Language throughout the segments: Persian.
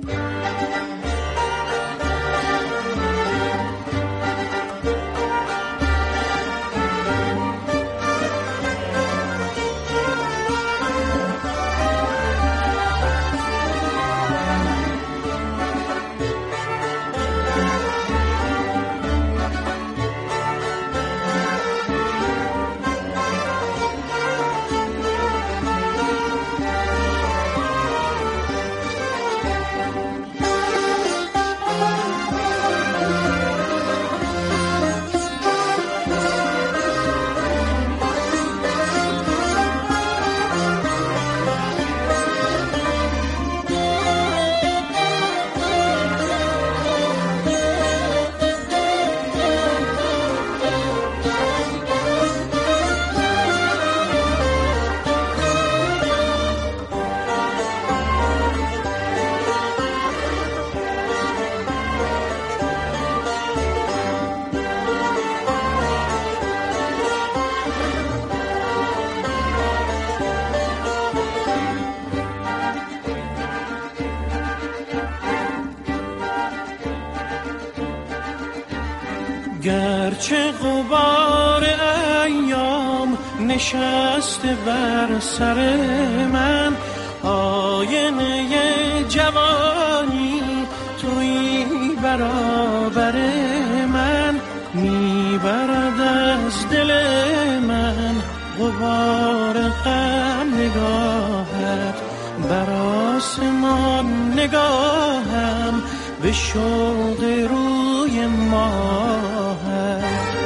گرچه غبار ایام نشسته بر سر من، آینه جوانی توی برابر من، میبرد از دل من غبار غم نگاهت، بر آسمان نگاهم به شوق روی ماهت.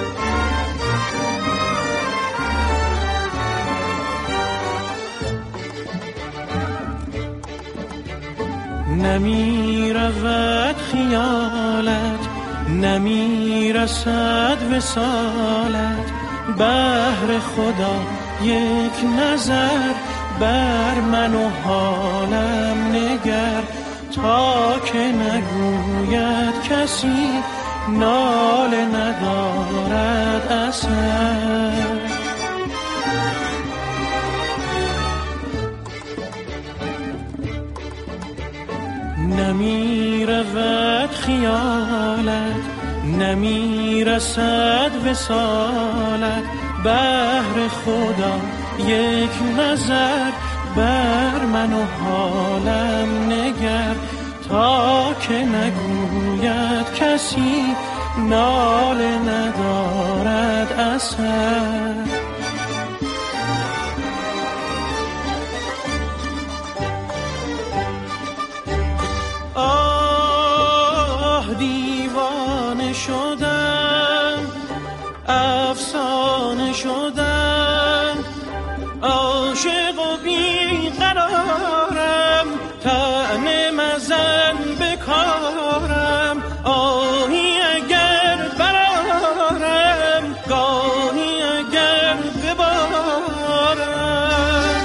نمی رود خیالت، نمی رسد وصالت، بهر خدا یک نظر بر من و حالم نگر، تا که نگوید کسی ناله ندارد اثر. نمی رود خیالت، نمی رسد وصالت، بهر خدا یک نظر بر من و حالم نگر، تا که نگوید کسی ناله ندارد اثر. آه دیوانه شدم، افسانه شدم، عاشق و بیقرارم، طعنه مزن بکارم، آهی اگر برارم، گاهی اگر ببارم.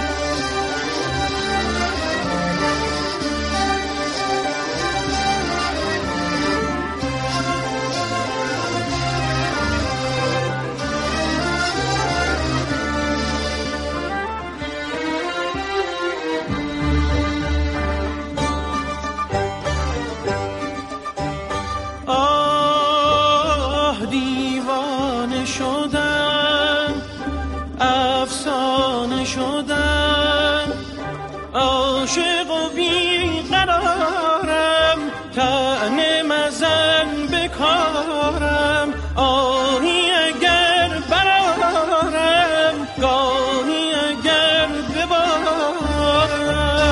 شدم، افسانه شدم، عاشق و بیقرارم، طعنه مزن بکارم، آهی اگر برارم، گاهی اگر ببارم.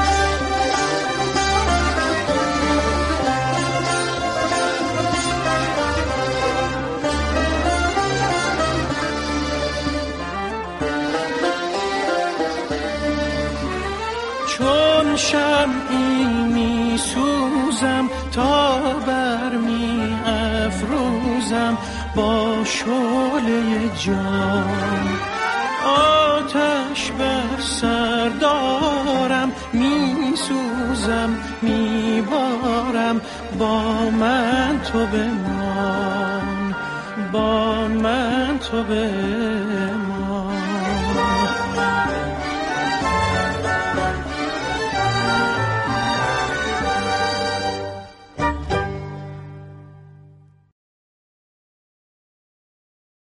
چون شمعی می سوزم تا بر می افروزم با شعله جان، آتش بر سر دارم، می سوزم می بارم، با من تو بمان، با من تو بمان.